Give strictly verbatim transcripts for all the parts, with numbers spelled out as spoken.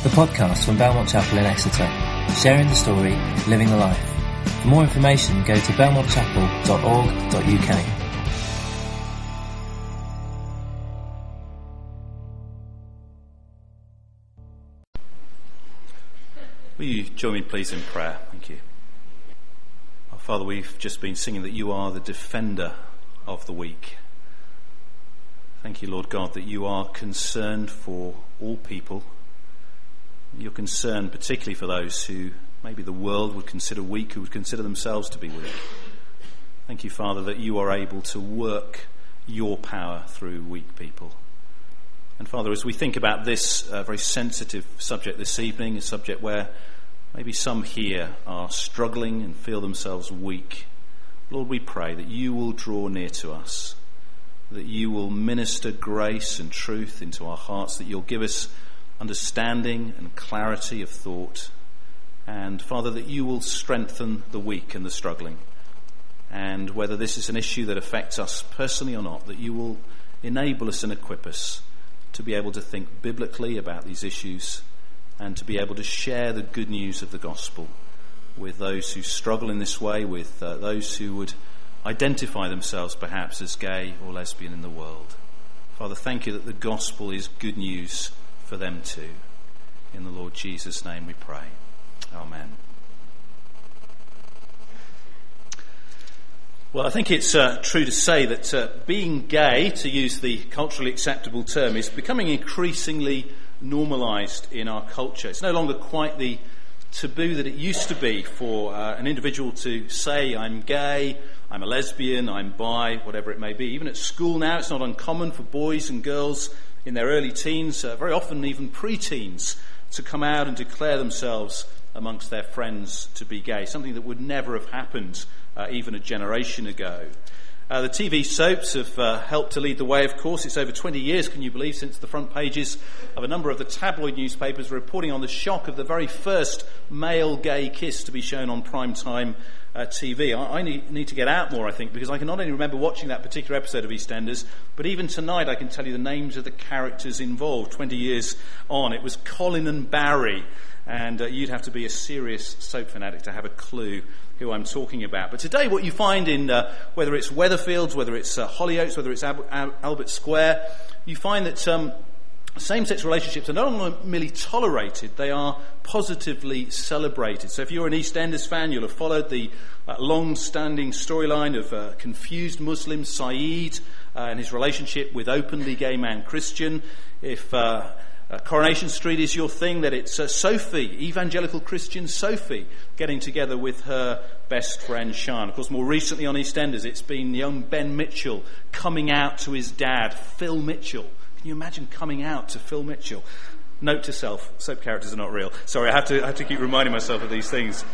the podcast from Belmont Chapel in Exeter, sharing the story, living the life. For more information, go to belmont chapel dot org dot u k. Will you join me please in prayer? Thank you. Our Father, we've just been singing that you are the defender of the weak. Thank you, Lord God, that you are concerned for all people. You're concerned particularly for those who maybe the world would consider weak, who would consider themselves to be weak. Thank you, Father, that you are able to work your power through weak people. And Father, as we think about this uh, very sensitive subject this evening, a subject where maybe some here are struggling and feel themselves weak, Lord, we pray that you will draw near to us, that you will minister grace and truth into our hearts, that you'll give us understanding and clarity of thought, and Father, that you will strengthen the weak and the struggling. And whether this is an issue that affects us personally or not, that you will enable us and equip us to be able to think biblically about these issues and to be able to share the good news of the gospel with those who struggle in this way, with uh, those who would identify themselves perhaps as gay or lesbian in the world. Father, thank you that the gospel is good news for them too. In the Lord Jesus' name we pray. Amen. Well, I think it's uh, true to say that uh, being gay, to use the culturally acceptable term, is becoming increasingly normalised in our culture. It's no longer quite the taboo that it used to be for uh, an individual to say, I'm gay, I'm a lesbian, I'm bi, whatever it may be. Even at school now, it's not uncommon for boys and girls in their early teens, uh, very often even pre-teens, to come out and declare themselves amongst their friends to be gay, something that would never have happened uh, even a generation ago. Uh, the T V soaps have uh, helped to lead the way, of course. It's over twenty years, can you believe, since the front pages of a number of the tabloid newspapers were reporting on the shock of the very first male gay kiss to be shown on primetime uh, T V. I, I need, need to get out more, I think, because I can not only remember watching that particular episode of EastEnders, but even tonight I can tell you the names of the characters involved twenty years on. It was Colin and Barry, and uh, you'd have to be a serious soap fanatic to have a clue who I'm talking about. But today what you find in, uh, whether it's Weatherfields, whether it's uh, Hollyoaks, whether it's Ab- Ab- Albert Square, you find that um, same-sex relationships are not only merely tolerated, they are positively celebrated. So if you're an EastEnders fan, you'll have followed the uh, long-standing storyline of uh, confused Muslim Saeed uh, and his relationship with openly gay man Christian. If uh, Uh, Coronation Street is your thing, that it's uh, Sophie, evangelical Christian Sophie, getting together with her best friend Sean. Of course, more recently on EastEnders, it's been young Ben Mitchell coming out to his dad, Phil Mitchell. Can you imagine coming out to Phil Mitchell? Note to self, soap characters are not real. Sorry, I have to, I have to keep reminding myself of these things.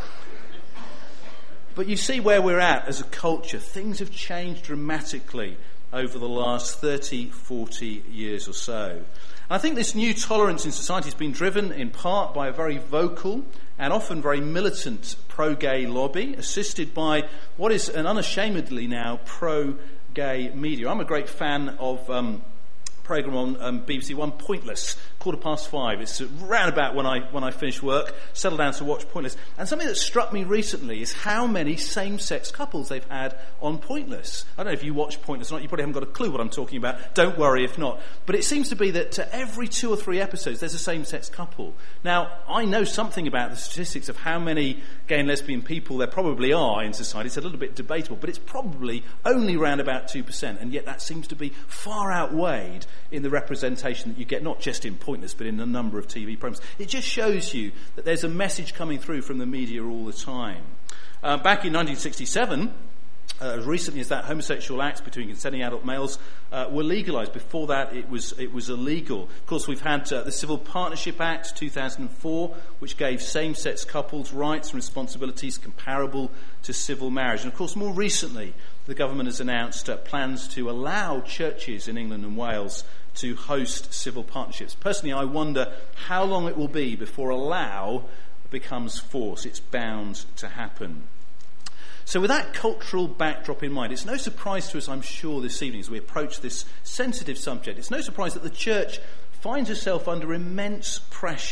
But you see where we're at as a culture. Things have changed dramatically over the last thirty, forty years or so. I think this new tolerance in society has been driven in part by a very vocal and often very militant pro-gay lobby, assisted by what is an unashamedly now pro-gay media. I'm a great fan of um, a programme on um, B B C One, Pointless, quarter past five. It's round about when I when I finish work, settle down to watch Pointless. And something that struck me recently is how many same-sex couples they've had on Pointless. I don't know if you watch Pointless or not. You probably haven't got a clue what I'm talking about. Don't worry if not. But it seems to be that uh, every two or three episodes there's a same-sex couple. Now, I know something about the statistics of how many gay and lesbian people there probably are in society. It's a little bit debatable, but it's probably only around about two percent. And yet that seems to be far outweighed in the representation that you get, not just in Pointless, but in a number of T V programs. It just shows you that there's a message coming through from the media all the time. Uh, back in nineteen sixty-seven, uh, as recently as that, homosexual acts between consenting adult males uh, were legalised. Before that, it was it was illegal. Of course, we've had uh, the Civil Partnership Act two thousand four, which gave same-sex couples rights and responsibilities comparable to civil marriage. And of course, more recently, the government has announced uh, plans to allow churches in England and Wales to host civil partnerships. Personally, I wonder how long it will be before allow becomes force. It's bound to happen. So with that cultural backdrop in mind, it's no surprise to us, I'm sure, this evening as we approach this sensitive subject, it's no surprise that the church finds herself under immense pressure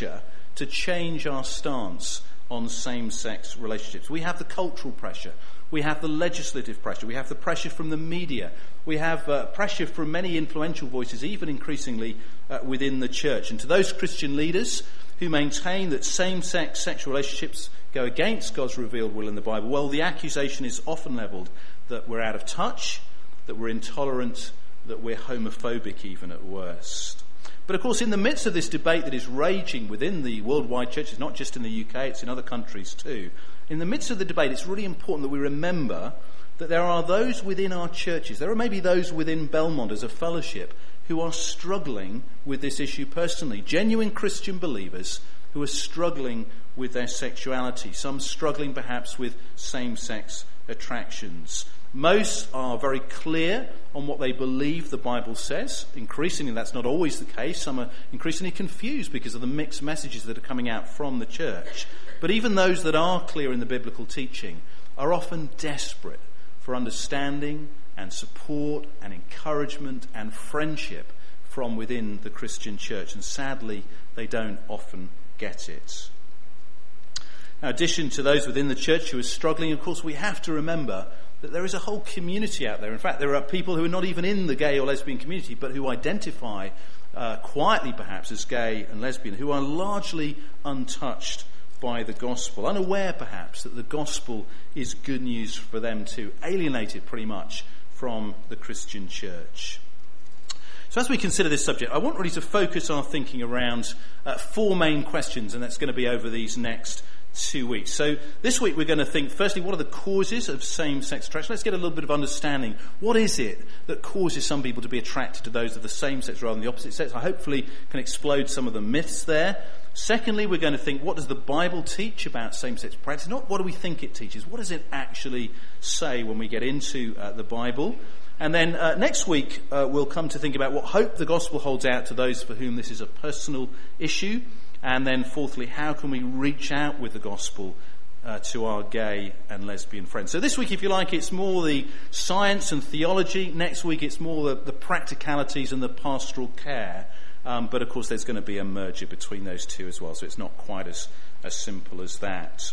to change our stance on same-sex relationships. We have the cultural pressure. We have the legislative pressure. We have the pressure from the media. We have uh, pressure from many influential voices, even increasingly uh, within the church. And to those Christian leaders who maintain that same-sex sexual relationships go against God's revealed will in the Bible, well, the accusation is often levelled that we're out of touch, that we're intolerant, that we're homophobic even at worst. But of course, in the midst of this debate that is raging within the worldwide churches, not just in the U K, it's in other countries too, in the midst of the debate, it's really important that we remember that there are those within our churches, there are maybe those within Belmont as a fellowship, who are struggling with this issue personally. Genuine Christian believers who are struggling with their sexuality, some struggling perhaps with same-sex attractions. Most are very clear on what they believe the Bible says. Increasingly, that's not always the case. Some are increasingly confused because of the mixed messages that are coming out from the church. But even those that are clear in the biblical teaching are often desperate for understanding and support and encouragement and friendship from within the Christian church. And sadly, they don't often get it. Now, in addition to those within the church who are struggling, of course, we have to remember that there is a whole community out there. In fact, there are people who are not even in the gay or lesbian community, but who identify uh, quietly perhaps as gay and lesbian, who are largely untouched by the gospel, unaware perhaps that the gospel is good news for them too, alienated pretty much from the Christian church. So as we consider this subject, I want really to focus our thinking around uh, four main questions, and that's going to be over these next two weeks. So this week we're going to think, firstly, what are the causes of same-sex attraction? Let's get a little bit of understanding. What is it that causes some people to be attracted to those of the same sex rather than the opposite sex? I hopefully can explode some of the myths there. Secondly, we're going to think, what does the Bible teach about same-sex practice? Not what do we think it teaches. What does it actually say when we get into uh, the Bible? And then uh, next week uh, we'll come to think about what hope the gospel holds out to those for whom this is a personal issue. And then fourthly, how can we reach out with the gospel uh, to our gay and lesbian friends? So this week, if you like, it's more the science and theology. Next week, it's more the, the practicalities and the pastoral care. Um, but of course, there's going to be a merger between those two as well. So it's not quite as, as simple as that.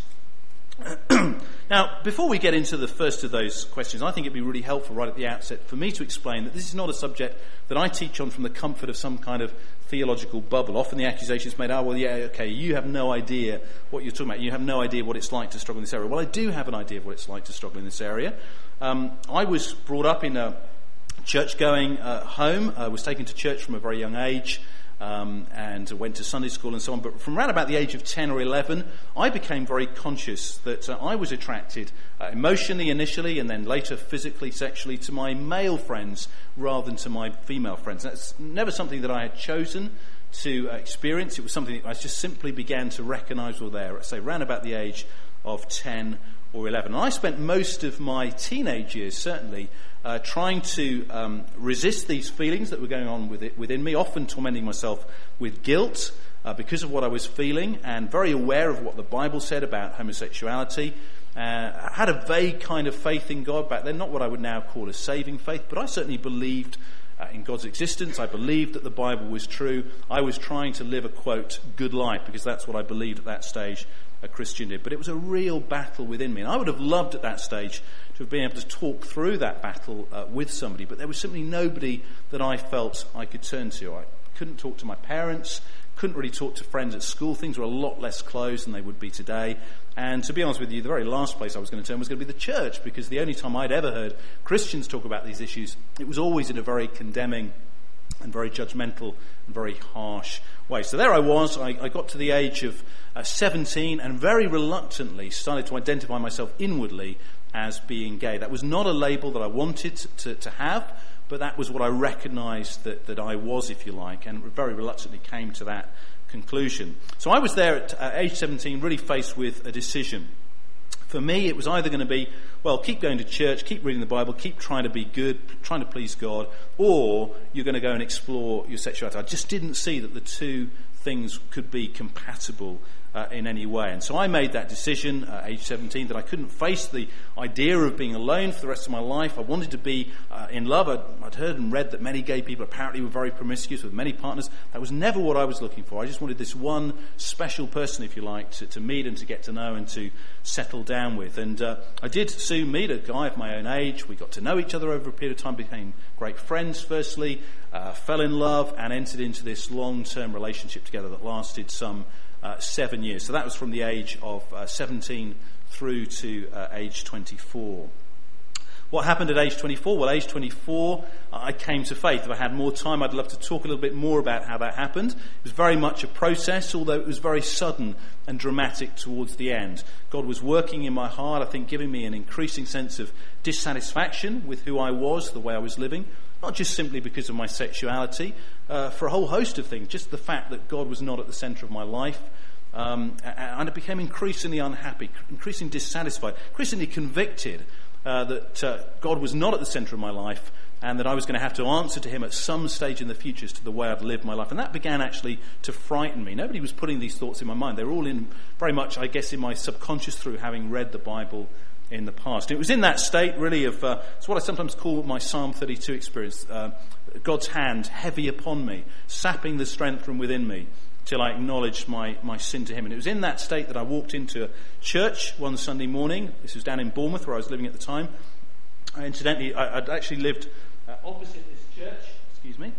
Now, before we get into the first of those questions, I think it'd be really helpful right at the outset for me to explain that this is not a subject that I teach on from the comfort of some kind of theological bubble. Often the accusation is made, oh, well, yeah, okay, you have no idea what you're talking about. You have no idea what it's like to struggle in this area. Well, I do have an idea of what it's like to struggle in this area. Um, I was brought up in a church-going uh, home. I was taken to church from a very young age. Um, and went to Sunday school and so on. But from around about the age of ten or eleven, I became very conscious that uh, I was attracted uh, emotionally initially and then later physically, sexually to my male friends rather than to my female friends. That's never something that I had chosen to uh, experience. It was something that I just simply began to recognise were there, say, around about the age of ten or eleven. And I spent most of my teenage years, certainly, Uh, trying to um, resist these feelings that were going on with it, within me, often tormenting myself with guilt uh, because of what I was feeling, and very aware of what the Bible said about homosexuality. Uh, I had a vague kind of faith in God back then, not what I would now call a saving faith, but I certainly believed uh, in God's existence. I believed that the Bible was true. I was trying to live a, quote, good life, because that's what I believed at that stage a Christian did. But it was a real battle within me, and I would have loved at that stage to have been able to talk through that battle uh, with somebody, but there was simply nobody that I felt I could turn to. I couldn't talk to my parents, couldn't really talk to friends at school. Things were a lot less closed than they would be today. And to be honest with you, the very last place I was going to turn was going to be the church, because the only time I'd ever heard Christians talk about these issues, it was always in a very condemning and very judgmental and very harsh way. So there I was. I, I got to the age of uh, seventeen and very reluctantly started to identify myself inwardly as being gay. That was not a label that I wanted to, to have, but that was what I recognised that, that I was, if you like, and very reluctantly came to that conclusion. So I was there at uh, age seventeen, really faced with a decision. For me, it was either going to be, well, keep going to church, keep reading the Bible, keep trying to be good, trying to please God, or you're going to go and explore your sexuality. I just didn't see that the two things could be compatible uh, in any way. And so I made that decision at age seventeen that I couldn't face the idea of being alone for the rest of my life. I wanted to be uh, in love. I'd, I'd heard and read that many gay people apparently were very promiscuous with many partners. That was never what I was looking for. I just wanted this one special person, if you like, to, to meet and to get to know and to settle down with. And uh, I did soon meet a guy of my own age. We got to know each other over a period of time, became great friends firstly, uh, fell in love and entered into this long-term relationship together that lasted some uh, seven years. So that was from the age of uh, seventeen through to uh, age twenty-four. What happened at age twenty-four? Well, age twenty-four, I came to faith. If I had more time, I'd love to talk a little bit more about how that happened. It was very much a process, although it was very sudden and dramatic towards the end. God was working in my heart, I think giving me an increasing sense of dissatisfaction with who I was, the way I was living, not just simply because of my sexuality, uh, for a whole host of things, just the fact that God was not at the centre of my life. Um, and I became increasingly unhappy, increasingly dissatisfied, increasingly convicted Uh, that uh, God was not at the centre of my life and that I was going to have to answer to him at some stage in the future as to the way I'd lived my life. And that began actually to frighten me. Nobody was putting these thoughts in my mind. They were all in very much, I guess, in my subconscious through having read the Bible in the past. It was in that state really of, uh, it's what I sometimes call my Psalm thirty-two experience, uh, God's hand heavy upon me, sapping the strength from within me, till I acknowledged my, my sin to him. And it was in that state that I walked into a church one Sunday morning. This was down in Bournemouth, where I was living at the time. I, incidentally, I, I'd actually lived uh, opposite this church. Excuse me.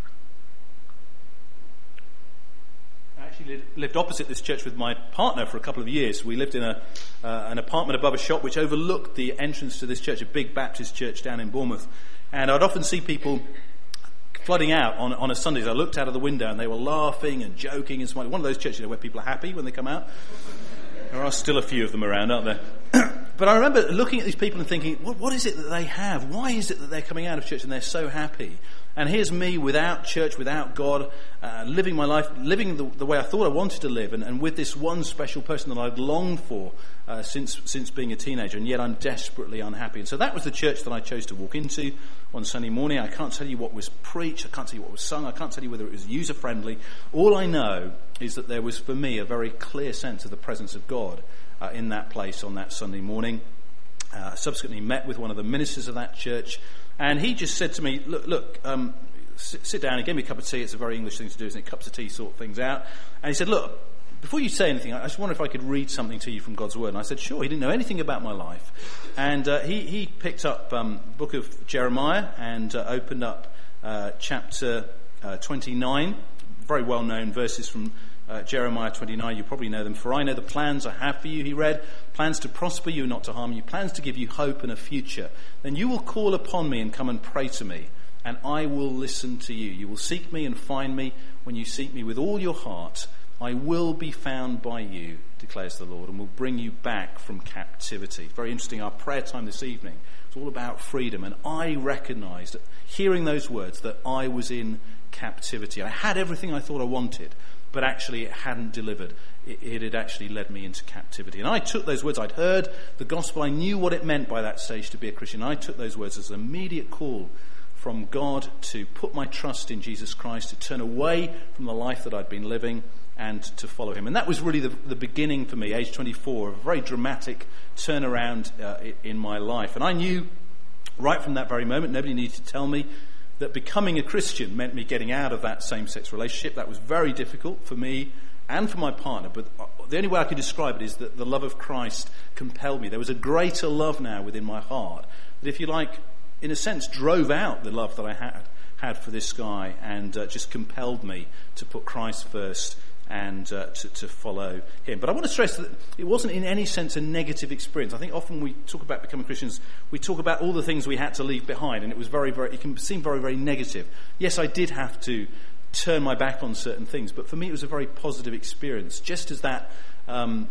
I actually lived, lived opposite this church with my partner for a couple of years. We lived in a uh, an apartment above a shop which overlooked the entrance to this church, a big Baptist church down in Bournemouth. And I'd often see people flooding out on, on a Sunday. I looked out of the window and they were laughing and joking and smiling. One of those churches, you know, where people are happy when they come out. There are still a few of them around, aren't there? But I remember looking at these people and thinking, what, what is it that they have? Why is it that they're coming out of church and they're so happy? And here's me without church, without God, uh, living my life, living the, the way I thought I wanted to live, and, and with this one special person that I'd longed for uh, since since being a teenager, and yet I'm desperately unhappy. And so that was the church that I chose to walk into on Sunday morning. I can't tell you what was preached, I can't tell you what was sung, I can't tell you whether it was user-friendly. All I know is that there was, for me, a very clear sense of the presence of God uh, in that place on that Sunday morning. Uh, subsequently met with one of the ministers of that church, and he just said to me, look, look um, sit, sit down. He gave me a cup of tea. It's a very English thing to do, isn't it? Cups of tea sort things out. And he said, look, before you say anything, I just wonder if I could read something to you from God's Word. And I said, sure. He didn't know anything about my life. And uh, he, he picked up um, the book of Jeremiah and uh, opened up uh, chapter uh, twenty-nine, very well-known verses from Uh, Jeremiah twenty-nine, you probably know them. For I know the plans I have for you, he read, plans to prosper you, not to harm you, plans to give you hope and a future. Then you will call upon me and come and pray to me, and I will listen to you. You will seek me and find me when you seek me with all your heart. I will be found by you, declares the Lord, and will bring you back from captivity. Very interesting, our prayer time this evening, it's all about freedom, and I recognised, hearing those words, that I was in captivity. I had everything I thought I wanted, but actually it hadn't delivered. It, it had actually led me into captivity. And I took those words. I'd heard the gospel. I knew what it meant by that stage to be a Christian. I took those words as an immediate call from God to put my trust in Jesus Christ, to turn away from the life that I'd been living and to follow him. And that was really the, the beginning for me, age twenty-four, of a very dramatic turnaround uh, in my life. And I knew right from that very moment, nobody needed to tell me, that becoming a Christian meant me getting out of that same-sex relationship. That was very difficult for me and for my partner, but the only way I could describe it is that the love of Christ compelled me. There was a greater love now within my heart that, if you like, in a sense, drove out the love that I had had for this guy and uh, just compelled me to put Christ first and uh, to, to follow him. But I want to stress that it wasn't in any sense a negative experience. I think often we talk about becoming Christians, we talk about all the things we had to leave behind, and it was very, very, it can seem very, very negative. Yes, I did have to turn my back on certain things, but for me it was a very positive experience. Just as that um,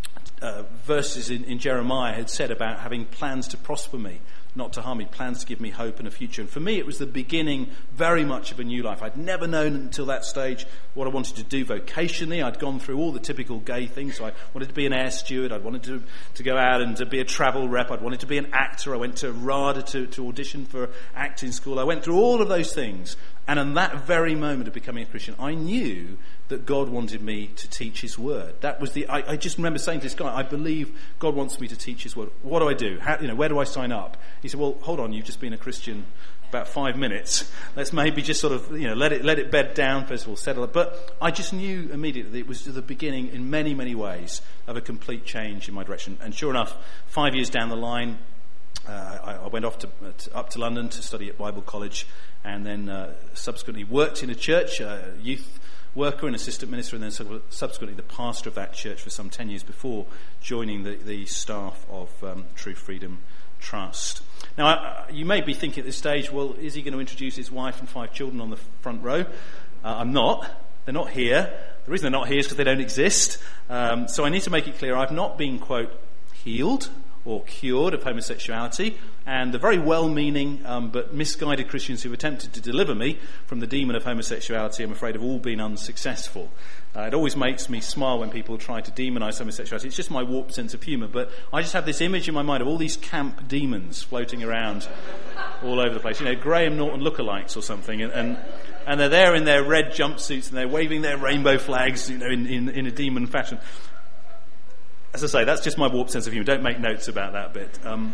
uh, verses in, in Jeremiah had said about having plans to prosper me, not to harm me, plans to give me hope and a future. And for me, it was the beginning very much of a new life. I'd never known until that stage what I wanted to do vocationally. I'd gone through all the typical gay things. So I wanted to be an air steward. I wanted to, to go out and to be a travel rep. I'd wanted to be an actor. I went to RADA to, to audition for acting school. I went through all of those things. And in that very moment of becoming a Christian, I knew that God wanted me to teach his word. That was the, I, I just remember saying to this guy, I believe God wants me to teach his word. What do I do? How, you know, where do I sign up? He said, well, hold on, you've just been a Christian about five minutes. Let's maybe just sort of, you know, let it, let it bed down, first of all, settle it. But I just knew immediately that it was the beginning in many, many ways of a complete change in my direction. And sure enough, five years down the line, uh, I, I went off to, uh, to, up to London to study at Bible College, and then uh, subsequently worked in a church, uh, youth worker and assistant minister, and then subsequently the pastor of that church for some ten years before joining the, the staff of um, True Freedom Trust. Now, I, you may be thinking at this stage, well, is he going to introduce his wife and five children on the front row? Uh, I'm not. They're not here. The reason they're not here is because they don't exist. Um, so I need to make it clear, I've not been, quote, healed or cured of homosexuality, and the very well-meaning um, but misguided Christians who've attempted to deliver me from the demon of homosexuality, I'm afraid, have all been unsuccessful. Uh, it always makes me smile when people try to demonise homosexuality. It's just my warped sense of humour, but I just have this image in my mind of all these camp demons floating around all over the place. You know, Graham Norton lookalikes or something, and, and and they're there in their red jumpsuits and they're waving their rainbow flags, you know, in, in, in a demon fashion. As I say, that's just my warped sense of humour. Don't make notes about that bit. Um,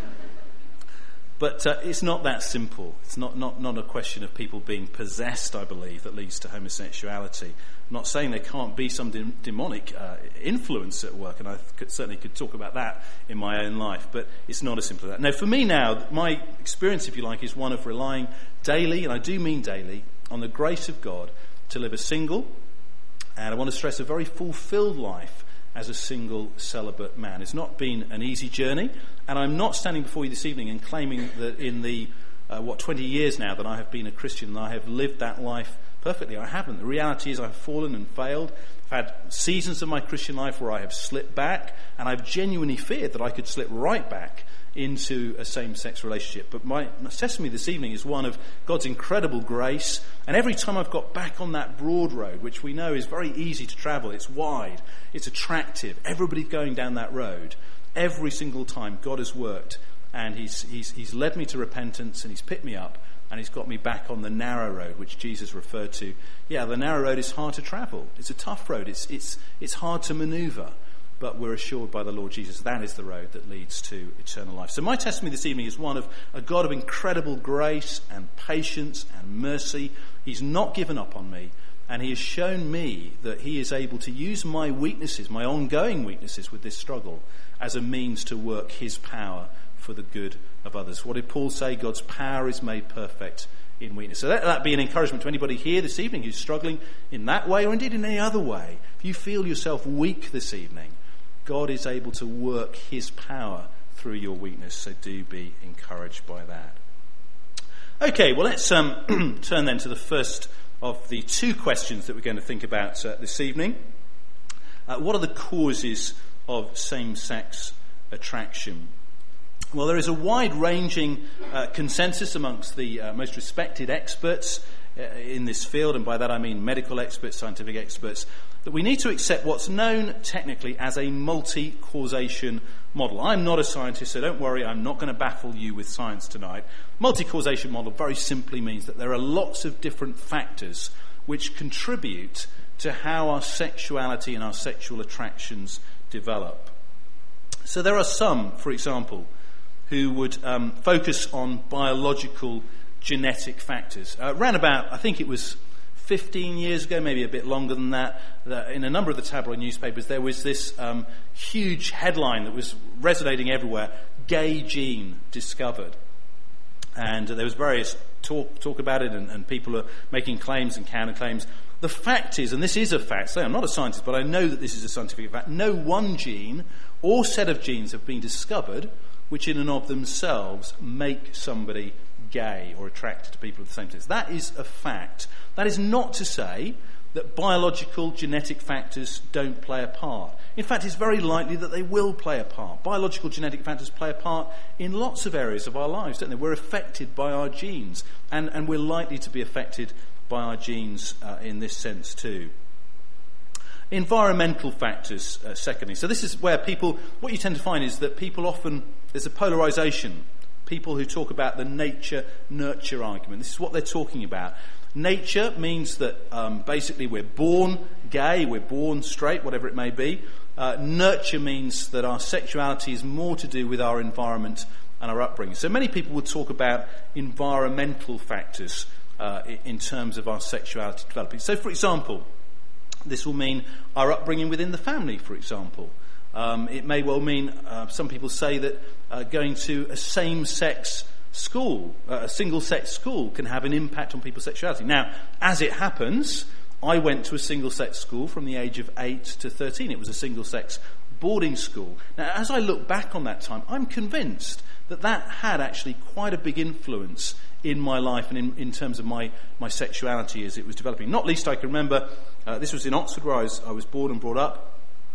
but uh, it's not that simple. It's not, not, not a question of people being possessed, I believe, that leads to homosexuality. I'm not saying there can't be some de- demonic uh, influence at work, and I could, certainly could talk about that in my own life, but it's not as simple as that. Now, for me now, my experience, if you like, is one of relying daily, and I do mean daily, on the grace of God to live a single, and I want to stress a very fulfilled life as a single celibate man. It's not been an easy journey, and I'm not standing before you this evening and claiming that in the, uh, what, twenty years now that I have been a Christian and I have lived that life perfectly. I haven't. The reality is I've fallen and failed. I've had seasons of my Christian life where I have slipped back, and I've genuinely feared that I could slip right back into a same-sex relationship. But my testimony this evening is one of God's incredible grace, and every time I've got back on that broad road, which we know is very easy to travel, it's wide, it's attractive, everybody's going down that road, every single time God has worked, and he's, he's, he's led me to repentance, and he's picked me up, and he's got me back on the narrow road, which Jesus referred to. Yeah, the narrow road is hard to travel. It's a tough road. It's, it's, it's hard to maneuver. But we're assured by the Lord Jesus that is the road that leads to eternal life. So my testimony this evening is one of a God of incredible grace and patience and mercy. He's not given up on me, and he has shown me that he is able to use my weaknesses, my ongoing weaknesses with this struggle, as a means to work his power for the good of others. What did Paul say? God's power is made perfect in weakness. So let that be an encouragement to anybody here this evening who's struggling in that way, or indeed in any other way. If you feel yourself weak this evening, God is able to work his power through your weakness, so do be encouraged by that. Okay, well, let's um, turn then to the first of the two questions that we're going to think about uh, this evening. Uh, what are the causes of same-sex attraction? Well, there is a wide-ranging uh, consensus amongst the uh, most respected experts uh, in this field, and by that I mean medical experts, scientific experts, that we need to accept what's known technically as a multi-causation model. I'm not a scientist, so don't worry, I'm not going to baffle you with science tonight. Multi-causation model very simply means that there are lots of different factors which contribute to how our sexuality and our sexual attractions develop. So there are some, for example, who would um, focus on biological genetic factors. Uh, around about, I think it was fifteen years ago, maybe a bit longer than that, that in a number of the tabloid newspapers there was this um, huge headline that was resonating everywhere: gay gene discovered. And uh, there was various talk talk about it, and, and people are making claims and counterclaims. The fact is, and this is a fact, so I'm not a scientist, but I know that this is a scientific fact, no one gene or set of genes have been discovered which in and of themselves make somebody gay or attracted to people of the same sex. That is a fact. That is not to say that biological genetic factors don't play a part. In fact, it's very likely that they will play a part. Biological genetic factors play a part in lots of areas of our lives, don't they? We're affected by our genes, and, and we're likely to be affected by our genes uh, in this sense too. Environmental factors, uh, secondly. So this is where people, what you tend to find is that people often, there's a polarisation. People who talk about the nature-nurture argument. This is what they're talking about. Nature means that um, basically we're born gay, we're born straight, whatever it may be. Uh, nurture means that our sexuality is more to do with our environment and our upbringing. So many people would talk about environmental factors uh, in terms of our sexuality developing. So, for example, this will mean our upbringing within the family, for example. Um, it may well mean, uh, some people say that uh, going to a same-sex school, uh, a single-sex school, can have an impact on people's sexuality. Now, as it happens, I went to a single-sex school from the age of eight to thirteen. It was a single-sex boarding school. Now, as I look back on that time, I'm convinced that that had actually quite a big influence in my life and in, in terms of my, my sexuality as it was developing. Not least, I can remember, uh, this was in Oxford where I was, I was born and brought up,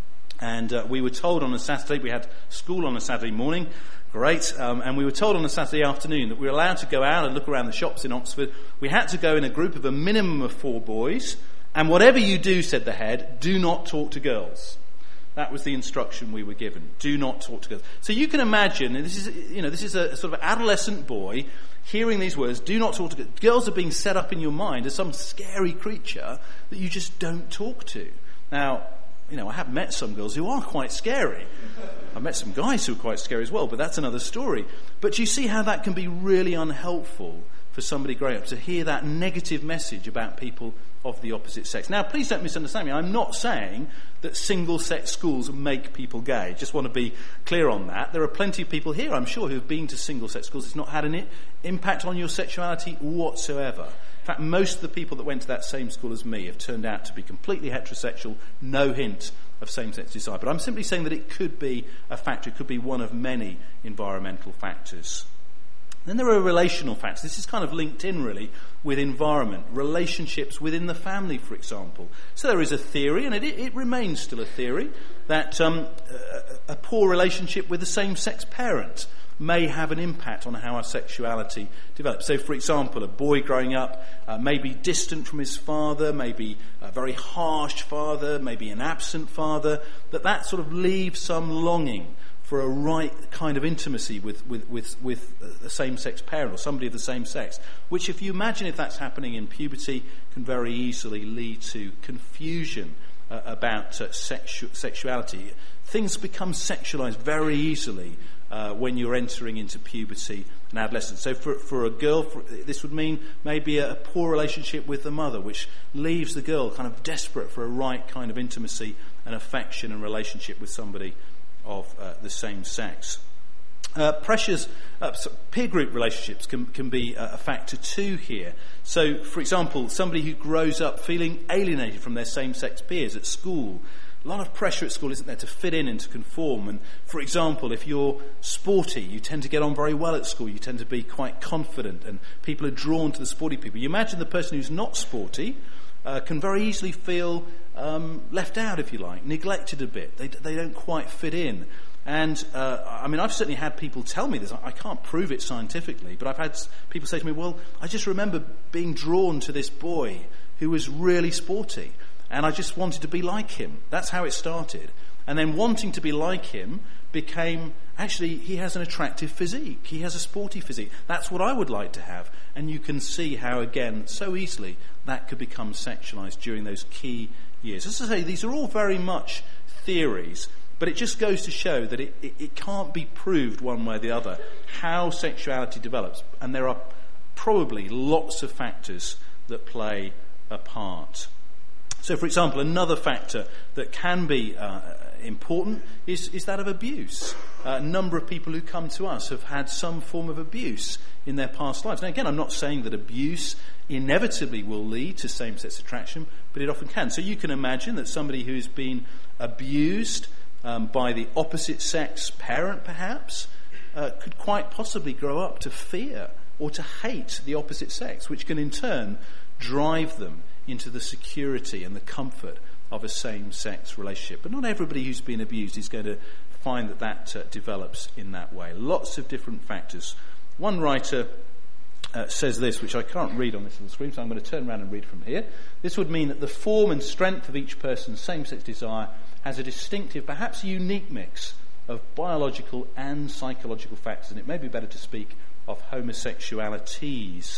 and uh, we were told on a Saturday, we had school on a Saturday morning, great, um, and we were told on a Saturday afternoon that we were allowed to go out and look around the shops in Oxford. We had to go in a group of a minimum of four boys, and whatever you do, said the head, do not talk to girls. That was the instruction we were given. Do not talk to girls. So you can imagine, and this is, you know, this is a sort of adolescent boy hearing these words, do not talk to girls. Girls are being set up in your mind as some scary creature that you just don't talk to. Now, you know, I have met some girls who are quite scary. I've met some guys who are quite scary as well, but that's another story. But you see how that can be really unhelpful for somebody growing up, to hear that negative message about people of the opposite sex. Now, please don't misunderstand me. I'm not saying that single-sex schools make people gay. Just want to be clear on that. There are plenty of people here, I'm sure, who have been to single-sex schools. It's not had any impact on your sexuality whatsoever. In fact, most of the people that went to that same school as me have turned out to be completely heterosexual, no hint of same-sex desire. But I'm simply saying that it could be a factor. It could be one of many environmental factors. Then there are relational factors. This is kind of linked in, really, with environment. Relationships within the family, for example. So there is a theory, and it, it remains still a theory, that um, a, a poor relationship with the same-sex parent may have an impact on how our sexuality develops. So, for example, a boy growing up uh, may be distant from his father, maybe a very harsh father, maybe an absent father, that that sort of leaves some longing for a right kind of intimacy with, with, with, with a same-sex parent or somebody of the same sex, which, if you imagine if that's happening in puberty, can very easily lead to confusion uh, about uh, sexu- sexuality. Things become sexualized very easily uh, when you're entering into puberty and adolescence. So for, for a girl, for, this would mean maybe a, a poor relationship with the mother, which leaves the girl kind of desperate for a right kind of intimacy and affection and relationship with somebody of uh, the same sex. Uh, pressures, uh, so peer group relationships can, can be a factor too here. So, for example, somebody who grows up feeling alienated from their same-sex peers at school. A lot of pressure at school, isn't there, to fit in and to conform. And, for example, if you're sporty, you tend to get on very well at school. You tend to be quite confident, and people are drawn to the sporty people. You imagine the person who's not sporty uh, can very easily feel um, left out, if you like, neglected a bit. They, they don't quite fit in. And, uh, I mean, I've certainly had people tell me this. I can't prove it scientifically, but I've had people say to me, well, I just remember being drawn to this boy who was really sporty, and I just wanted to be like him. That's how it started. And then wanting to be like him became, actually, he has an attractive physique. He has a sporty physique. That's what I would like to have. And you can see how, again, so easily that could become sexualized during those key years. As I say, these are all very much theories, but it just goes to show that it, it, it can't be proved one way or the other how sexuality develops. And there are probably lots of factors that play a part. So, for example, another factor that can be uh, important is, is that of abuse. Uh, a number of people who come to us have had some form of abuse in their past lives. Now, again, I'm not saying that abuse inevitably will lead to same-sex attraction, but it often can. So you can imagine that somebody who's been abused um, by the opposite sex parent, perhaps, uh, could quite possibly grow up to fear or to hate the opposite sex, which can in turn drive them into the security and the comfort of a same-sex relationship. But not everybody who's been abused is going to find that that uh, develops in that way. Lots of different factors. One writer uh, says this, which I can't read on this little screen, so I'm going to turn around and read from here. This would mean that the form and strength of each person's same-sex desire has a distinctive, perhaps unique mix of biological and psychological factors, and it may be better to speak of homosexualities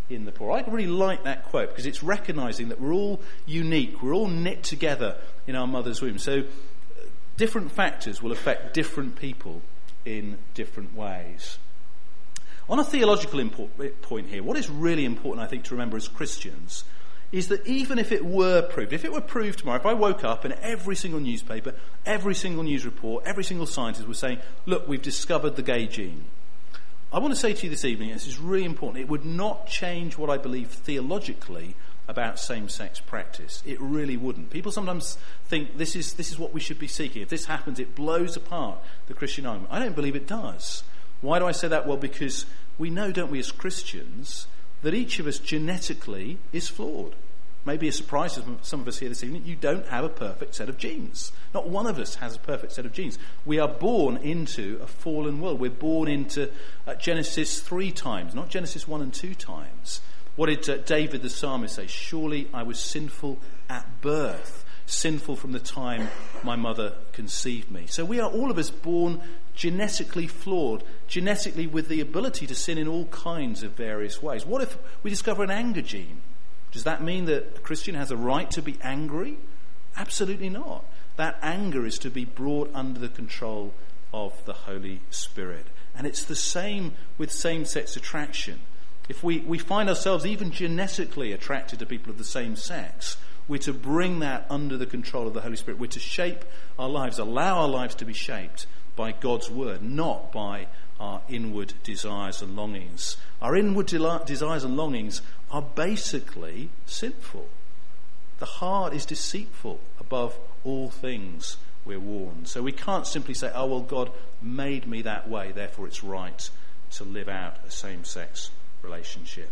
in the poor. I really like that quote because it's recognizing that we're all unique. We're all knit together in our mother's womb. So different factors will affect different people in different ways. On a theological import, point here, what is really important, I think, to remember as Christians is that even if it were proved, if it were proved tomorrow, if I woke up and every single newspaper, every single news report, every single scientist was saying, look, we've discovered the gay gene. I want to say to you this evening, this is really important, it would not change what I believe theologically about same-sex practice. It really wouldn't. People sometimes think this is this is what we should be seeking. If this happens, it blows apart the Christian argument. I don't believe it does. Why do I say that? Well, because we know, don't we, as Christians, that each of us genetically is flawed. Maybe a surprise to some of us here this evening, you don't have a perfect set of genes. Not one of us has a perfect set of genes. We are born into a fallen world. We're born into uh, Genesis three times, not Genesis one and two times. What did uh, David the psalmist say? Surely I was sinful at birth, sinful from the time my mother conceived me. So we are all of us born genetically flawed, genetically with the ability to sin in all kinds of various ways. What if we discover an anger gene? Does that mean that a Christian has a right to be angry? Absolutely not. That anger is to be brought under the control of the Holy Spirit. And it's the same with same-sex attraction. If we, we find ourselves even genetically attracted to people of the same sex, we're to bring that under the control of the Holy Spirit. We're to shape our lives, allow our lives to be shaped by God's word, not by our inward desires and longings. Our inward de- desires and longings are basically sinful. The heart is deceitful above all things, we're warned. So we can't simply say, oh, well, God made me that way, therefore it's right to live out a same-sex relationship.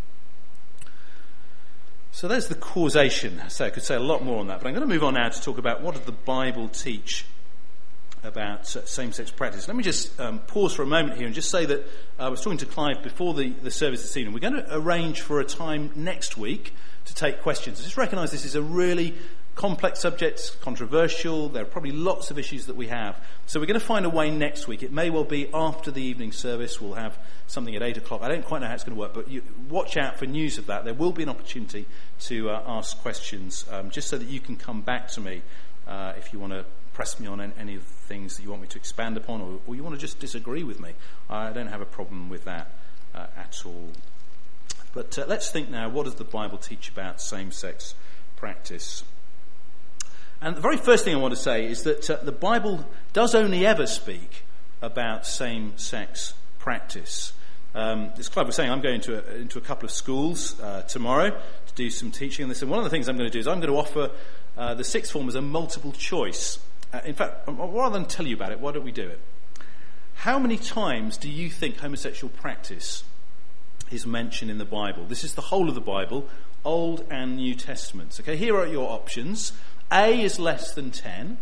So there's the causation. So I could say a lot more on that, but I'm going to move on now to talk about what does the Bible teach about same-sex practice. Let me just um, pause for a moment here and just say that uh, I was talking to Clive before the, the service this evening. We're going to arrange for a time next week to take questions. I just recognise this is a really complex subject, controversial. There are probably lots of issues that we have. So we're going to find a way next week. It may well be after the evening service. We'll have something at eight o'clock. I don't quite know how it's going to work, but you, watch out for news of that. There will be an opportunity to uh, ask questions, um, just so that you can come back to me uh, if you want to press me on any of the things that you want me to expand upon, or, or you want to just disagree with me. I don't have a problem with that uh, at all. But uh, let's think now, what does the Bible teach about same-sex practice? And the very first thing I want to say is that uh, the Bible does only ever speak about same-sex practice. Um, as Clive was saying, I'm going to a, into a couple of schools uh, tomorrow to do some teaching on this. And one of the things I'm going to do is I'm going to offer uh, the sixth formers a multiple choice. Uh, in fact, rather than tell you about it, why don't we do it? How many times do you think homosexual practice is mentioned in the Bible? This is the whole of the Bible, Old and New Testaments. Okay, here are your options. A is less than ten.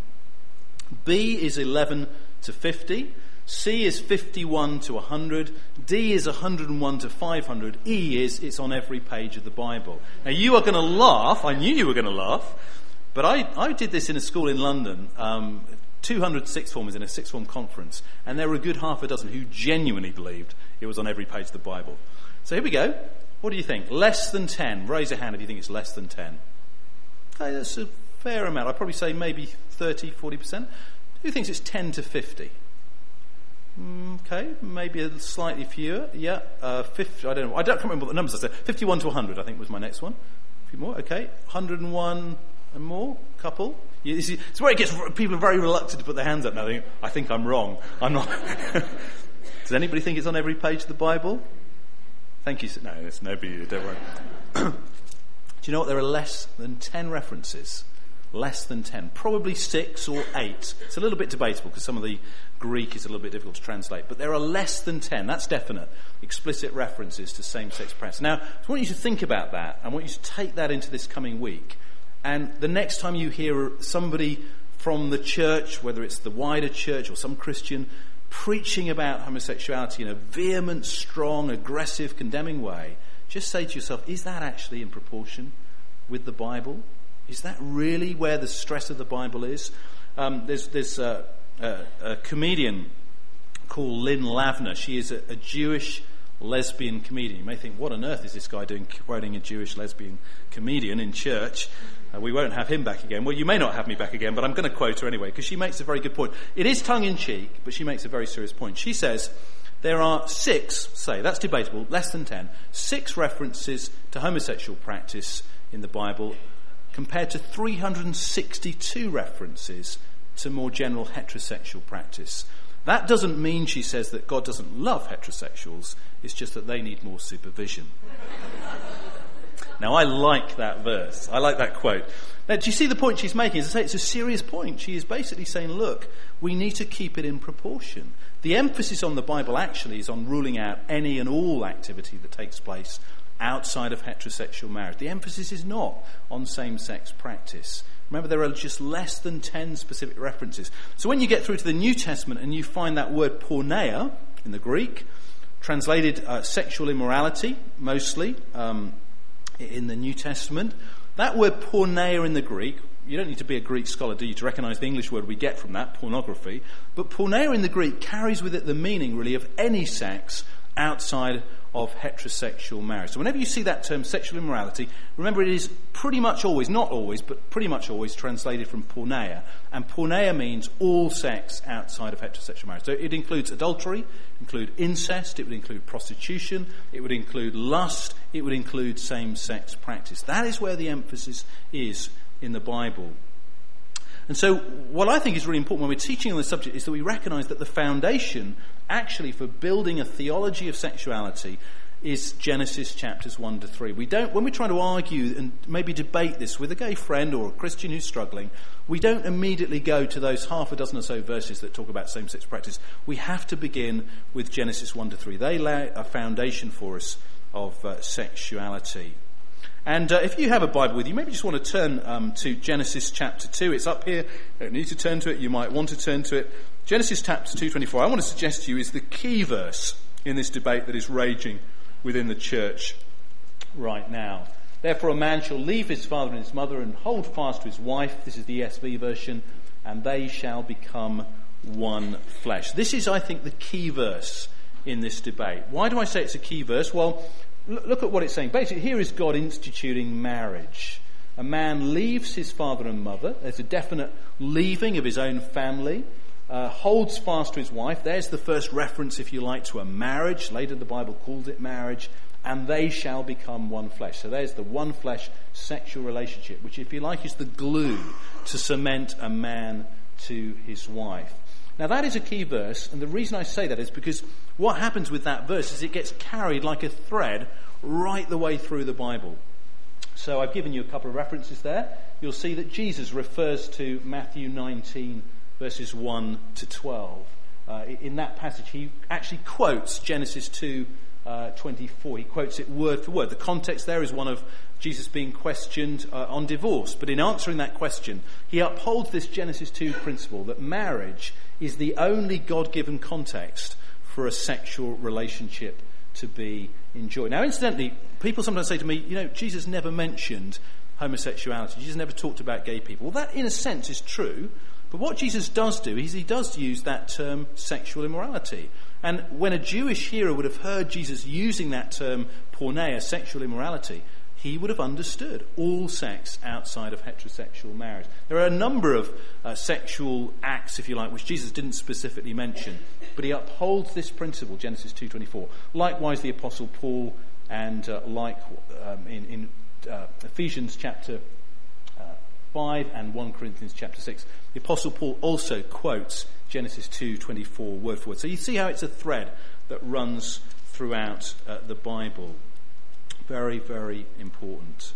B is eleven to fifty. C is fifty-one to one hundred. D is one hundred one to five hundred. E is it's on every page of the Bible. Now you are going to laugh. I knew you were going to laugh. But I, I did this in a school in London, um, two hundred sixth formers in a sixth form conference, and there were a good half a dozen who genuinely believed it was on every page of the Bible. So here we go. What do you think? Less than ten. Raise a hand if you think it's less than ten. Okay, that's a fair amount. I'd probably say maybe thirty, forty percent. Who thinks it's ten to fifty? Okay, maybe a slightly fewer. Yeah, uh, fifty, I don't know. I don't remember what the numbers are. fifty-one to one hundred, I think, was my next one. A few more. Okay, one hundred one and more. Couple. You see, it's where it gets. People are very reluctant to put their hands up now. They think, I think I'm wrong. I'm not. Does anybody think it's on every page of the Bible? Thank you. No, it's nobody. Don't worry. Do you know what? There are less than ten references. Less than ten. Probably six or eight. It's a little bit debatable because some of the Greek is a little bit difficult to translate. But there are less than ten. That's definite. Explicit references to same-sex practice. Now, I want you to think about that. I want you to take that into this coming week. And the next time you hear somebody from the church, whether it's the wider church or some Christian, preaching about homosexuality in a vehement, strong, aggressive, condemning way, just say to yourself, is that actually in proportion with the Bible? Is that really where the stress of the Bible is? Um, there's there's a, a, a comedian called Lynn Lavner. She is a, a Jewish lesbian comedian. You may think, what on earth is this guy doing quoting a Jewish lesbian comedian in church? Uh, we won't have him back again. Well, you may not have me back again, but I'm going to quote her anyway, because she makes a very good point. It is tongue-in-cheek, but she makes a very serious point. She says, there are six, say, that's debatable, less than ten, six references to homosexual practice in the Bible, compared to three hundred sixty-two references to more general heterosexual practice. That doesn't mean, she says, that God doesn't love heterosexuals. It's just that they need more supervision. Now, I like that verse. I like that quote. Now, do you see the point she's making? As I say, it's a serious point. She is basically saying, look, we need to keep it in proportion. The emphasis on the Bible actually is on ruling out any and all activity that takes place outside of heterosexual marriage. The emphasis is not on same-sex practice. Remember, there are just less than ten specific references. So when you get through to the New Testament and you find that word porneia in the Greek, translated uh, sexual immorality, mostly, um, in the New Testament, that word porneia in the Greek, you don't need to be a Greek scholar, do you, to recognise the English word we get from that, pornography, but porneia in the Greek carries with it the meaning, really, of any sex outside of heterosexual marriage. So whenever you see that term, sexual immorality, remember it is pretty much always, not always, but pretty much always translated from porneia. And porneia means all sex outside of heterosexual marriage. So it includes adultery, include incest, it would include prostitution, it would include lust, it would include same-sex practice. That is where the emphasis is in the Bible. And so what I think is really important when we're teaching on this subject is that we recognise that the foundation actually for building a theology of sexuality is Genesis chapters one to three. We don't, when we try to argue and maybe debate this with a gay friend or a Christian who's struggling, we don't immediately go to those half a dozen or so verses that talk about same-sex practice. We have to begin with Genesis one to three. They lay a foundation for us of uh, sexuality. And uh, if you have a Bible with you, maybe just want to turn um, to Genesis chapter two. It's up here. You don't need to turn to it. You might want to turn to it. Genesis chapter two twenty-four, I want to suggest to you, is the key verse in this debate that is raging within the church right now. Therefore a man shall leave his father and his mother and hold fast to his wife. This is the E S V version. And they shall become one flesh. This is, I think, the key verse in this debate. Why do I say it's a key verse? Well, look at what it's saying. Basically, here is God instituting marriage. A man leaves his father and mother. There's a definite leaving of his own family. Uh, holds fast to his wife. There's the first reference, if you like, to a marriage. Later the Bible calls it marriage. And they shall become one flesh. So there's the one flesh sexual relationship, which, if you like, is the glue to cement a man to his wife. Now that is a key verse, and the reason I say that is because what happens with that verse is it gets carried like a thread right the way through the Bible. So I've given you a couple of references there. You'll see that Jesus refers to Matthew nineteen, verses one to twelve. Uh, in that passage, he actually quotes Genesis two twenty-four. He quotes it word for word. The context there is one of Jesus being questioned uh, on divorce. But in answering that question, he upholds this Genesis two principle that marriage is the only God-given context for a sexual relationship to be enjoyed. Now, incidentally, people sometimes say to me, you know, Jesus never mentioned homosexuality. Jesus never talked about gay people. Well, that in a sense is true. But what Jesus does do is he does use that term sexual immorality. And when a Jewish hearer would have heard Jesus using that term porneia, sexual immorality, he would have understood all sex outside of heterosexual marriage. There are a number of uh, sexual acts, if you like, which Jesus didn't specifically mention, but he upholds this principle, Genesis two twenty-four. Likewise, the Apostle Paul, and uh, like um, in, in uh, Ephesians chapter uh, five and First Corinthians chapter six, the Apostle Paul also quotes Genesis two twenty-four word for word. So you see how it's a thread that runs throughout uh, the Bible. Very, very important.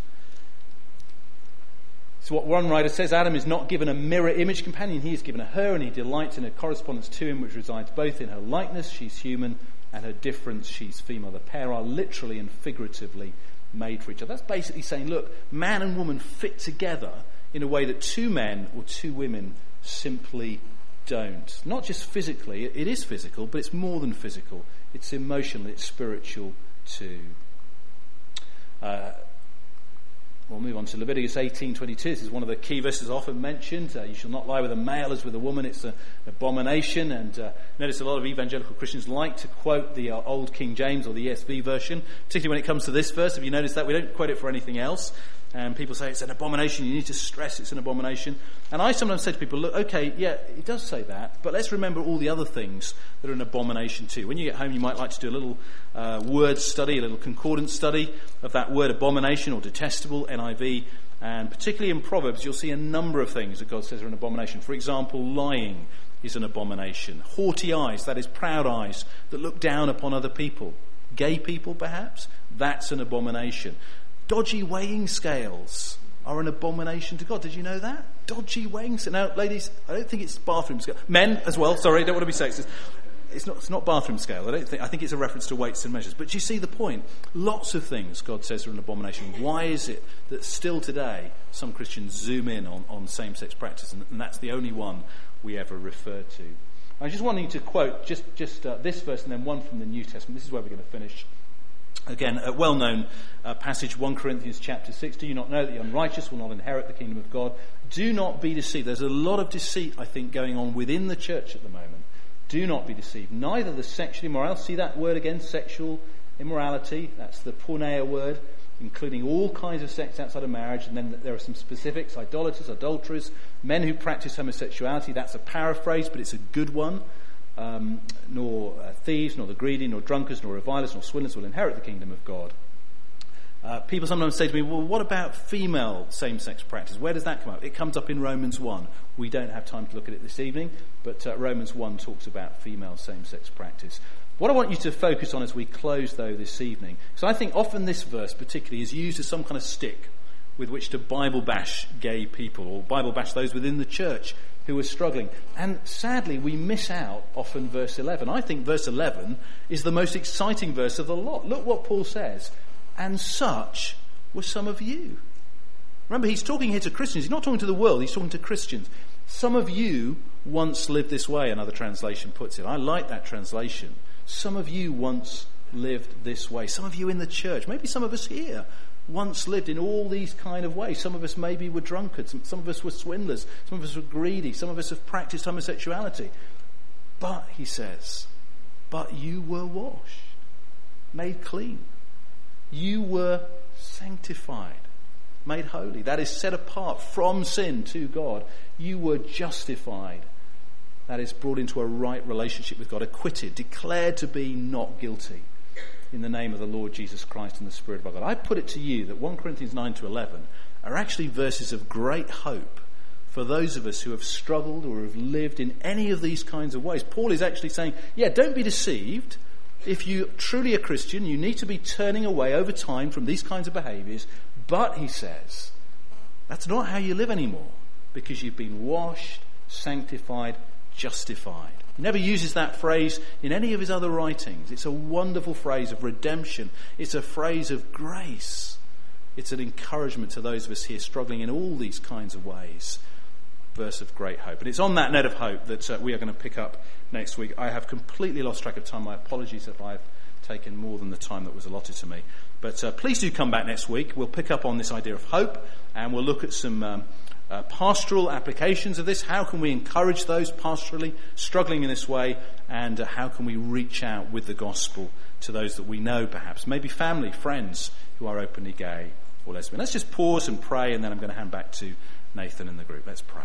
So what one writer says, Adam is not given a mirror image companion, he is given a her, and he delights in her correspondence to him, which resides both in her likeness, she's human, and her difference, she's female. The pair are literally and figuratively made for each other. That's basically saying, look, man and woman fit together in a way that two men or two women simply don't. Not just physically, it is physical, but it's more than physical. It's emotional, it's spiritual too. Uh, We'll move on to Leviticus eighteen twenty-two. This is one of the key verses often mentioned. Uh, you shall not lie with a male as with a woman. It's an abomination. And uh, notice a lot of evangelical Christians like to quote the uh, old King James or the E S V version, particularly when it comes to this verse. If you notice that, we don't quote it for anything else. And people say it's an abomination. You need to stress it's an abomination. And I sometimes say to people, look, okay, yeah, it does say that, but let's remember all the other things that are an abomination too. When you get home, you might like to do a little uh, word study, a little concordance study of that word abomination or detestable, N I V. And particularly in Proverbs, you'll see a number of things that God says are an abomination. For example, lying is an abomination. Haughty eyes, that is proud eyes that look down upon other people. Gay people, perhaps, that's an abomination. Dodgy weighing scales are an abomination to God. Did you know that? Dodgy weighing scales. Now, ladies, I don't think it's bathroom scale. Men as well. Sorry, I don't want to be sexist. It's not, it's not bathroom scale. I don't think. I think it's a reference to weights and measures. But you see the point. Lots of things God says are an abomination. Why is it that still today some Christians zoom in on, on same-sex practice, and, and that's the only one we ever refer to? I just wanted to quote just just uh, this verse and then one from the New Testament. This is where we're going to finish. Again, a well-known uh, passage, First Corinthians chapter six. Do you not know that the unrighteous will not inherit the kingdom of God? Do not be deceived. There's a lot of deceit, I think, going on within the church at the moment. Do not be deceived. Neither the sexually immoral, see that word again, sexual immorality, that's the porneia word, including all kinds of sex outside of marriage. And then there are some specifics, idolaters, adulterers, men who practice homosexuality. That's a paraphrase, but it's a good one. Um, nor uh, thieves, nor the greedy, nor drunkards, nor revilers, nor swindlers will inherit the kingdom of God. Uh, people sometimes say to me, well, what about female same-sex practice? Where does that come up? It comes up in Romans one. We don't have time to look at it this evening, but uh, Romans one talks about female same-sex practice. What I want you to focus on as we close, though, this evening, because I think often this verse particularly is used as some kind of stick with which to Bible bash gay people, or Bible bash those within the church who are struggling. And sadly, we miss out often verse eleven. I think verse eleven is the most exciting verse of the lot. Look what Paul says. And such were some of you. Remember, he's talking here to Christians. He's not talking to the world. He's talking to Christians. Some of you once lived this way, another translation puts it. I like that translation. Some of you once lived this way. Some of you in the church, maybe some of us here, once lived in all these kind of ways. Some of us maybe were drunkards, some of us were swindlers, some of us were greedy, some of us have practiced homosexuality. But, he says, but you were washed, made clean. You were sanctified, made holy. That is set apart from sin to God. You were justified. That is brought into a right relationship with God, acquitted, declared to be not guilty. In the name of the Lord Jesus Christ and the Spirit of our God. I put it to you that First Corinthians nine to eleven are actually verses of great hope for those of us who have struggled or have lived in any of these kinds of ways. Paul is actually saying, yeah, don't be deceived. If you're truly a Christian, you need to be turning away over time from these kinds of behaviours. But, he says, that's not how you live anymore, because you've been washed, sanctified, justified. He never uses that phrase in any of his other writings. It's a wonderful phrase of redemption. It's a phrase of grace. It's an encouragement to those of us here struggling in all these kinds of ways. Verse of great hope. And it's on that note of hope that uh, we are going to pick up next week. I have completely lost track of time. My apologies if I've taken more than the time that was allotted to me. But uh, please do come back next week. We'll pick up on this idea of hope, and we'll look at some Um, Uh, pastoral applications of this. How can we encourage those pastorally struggling in this way, and uh, how can we reach out with the gospel to those that we know, perhaps maybe family, friends who are openly gay or lesbian. Let's just pause and pray, and then I'm going to hand back to Nathan and the group. Let's pray.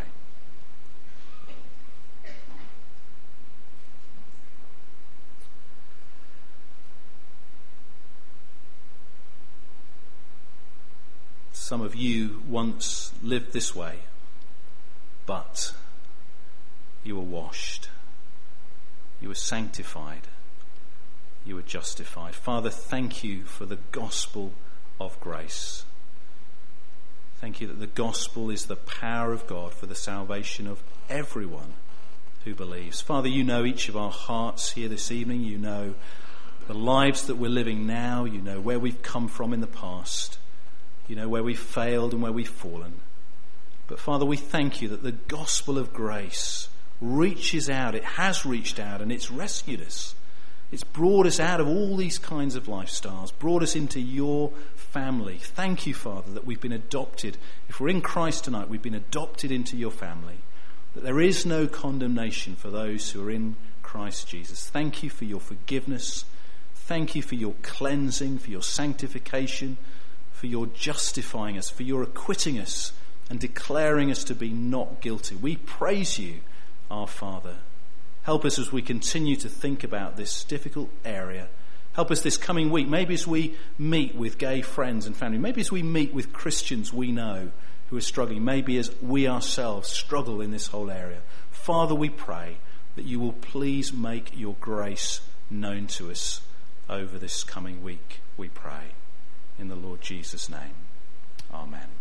Some of you once lived this way, but you were washed, you were sanctified, you were justified. Father, thank you for the gospel of grace. Thank you that the gospel is the power of God for the salvation of everyone who believes. Father, you know each of our hearts here this evening. You know the lives that we're living now. You know where we've come from in the past. You know where we've failed and where we've fallen. But Father, we thank you that the gospel of grace reaches out. It has reached out and it's rescued us. It's brought us out of all these kinds of lifestyles, brought us into your family. Thank you, Father, that we've been adopted. If we're in Christ tonight, we've been adopted into your family, that there is no condemnation for those who are in Christ Jesus. Thank you for your forgiveness. Thank you for your cleansing, for your sanctification, for your justifying us, for your acquitting us and declaring us to be not guilty. We praise you, our Father. Help us as we continue to think about this difficult area. Help us this coming week, maybe as we meet with gay friends and family, maybe as we meet with Christians we know who are struggling, maybe as we ourselves struggle in this whole area. Father, we pray that you will please make your grace known to us over this coming week, we pray. In the Lord Jesus' name, amen.